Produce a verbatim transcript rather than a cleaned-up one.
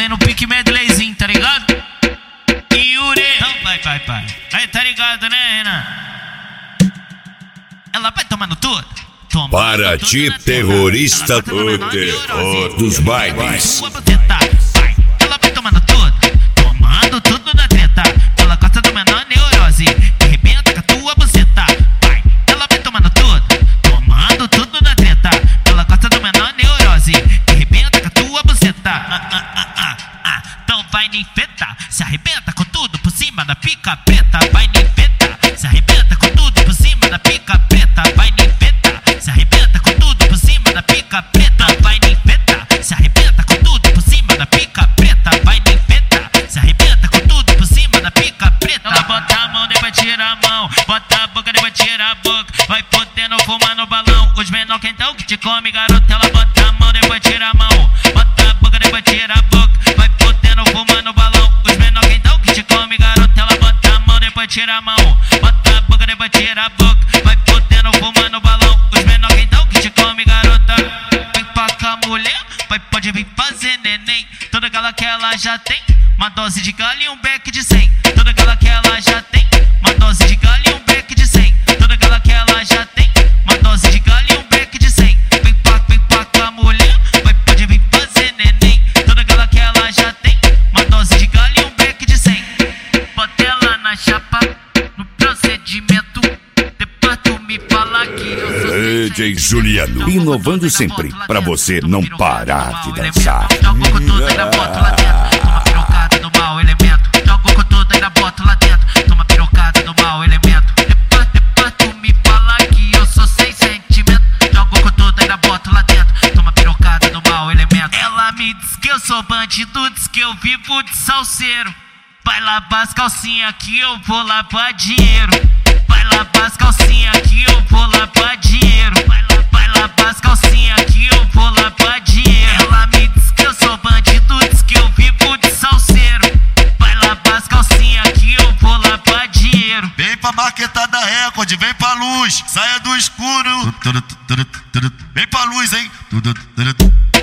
vai no pique medleyzinho, tá ligado? Yuri, então vai, vai, vai. Aí tá ligado, né, Renan? Ela vai tomando tudo. Tomando Para tudo ti, na terrorista, ela o terror dos bailes. Ela vai tomando tudo, tomando tudo na treta. Ela gosta do menor neurose, que arrebenta com a tua buceta. Vai, ela vai tomando tudo, tomando tudo na treta. Ela gosta do menor neurose, que arrebenta com a tua buceta. Ah, ah, ah, ah, ah. Então vai nem feta, se arrebenta com tudo por cima da pica preta. Vai nem feta, se arrebenta com tudo por cima da pica preta. Vai nem feta, se arrebenta com tudo por cima da pica preta. Vai nem feta, se arrebenta com tudo por cima da pica preta. Vai nem feta, se arrebenta com tudo por cima da pica preta. Ela bota a mão, depois tira a mão, bota a boca, depois tira a boca. Vai podendo fumar no balão, os menor quentão que te come, garota. Ela bota a mão, depois tira a mão, bota a boca, depois tira a boca. Vai podendo fumar no balão, os menor quentão que te come, garota. Ela bota a mão, depois tira a mão, bota a boca, depois tira a boca. Vai podendo fumar no balão, os menor quentão que te come, garota. Vem pra cá, mulher, vai, pode vir fazer neném. Toda aquela que ela já tem, uma dose de galho e um beck de cem. Toda aquela que ela já tem, uma dose de galho e um beck de cem. Toda aquela que ela já tem, uma dose de galho e um beck de cem. Vem pra, vem pra cá, mulher, vai, pode vir fazer neném. Toda aquela que ela já tem, uma dose de galho e um beck de cem. Bota ela na chapa, no procedimento. Depois tu me fala que eu sou D J Juliano, inovando sempre, pra você não parar de dançar. Jogo com tudo, ainda boto lá dentro. Toma pirocada no mau elemento. Jogo com tudo, ainda boto lá dentro. Toma pirocada no mau elemento. Depois, depois tu me fala que eu sou sem sentimento. Jogo com tudo, ainda boto lá dentro. Toma pirocada no mau elemento. Ela me diz que eu sou bandido, diz que eu vivo de salseiro. Vai lavar as calcinhas que eu vou lavar dinheiro. Vai lavar as calcinhas que eu vou lavar dinheiro. Vai, la, vai lavar as calcinhas que eu vou lavar dinheiro. Ela me diz que eu sou bandido, diz que eu vivo de salseiro. Vai lavar as calcinhas que eu vou lavar dinheiro. Vem pra marquetada Record, vem pra luz, saia do escuro. Vem pra luz, hein?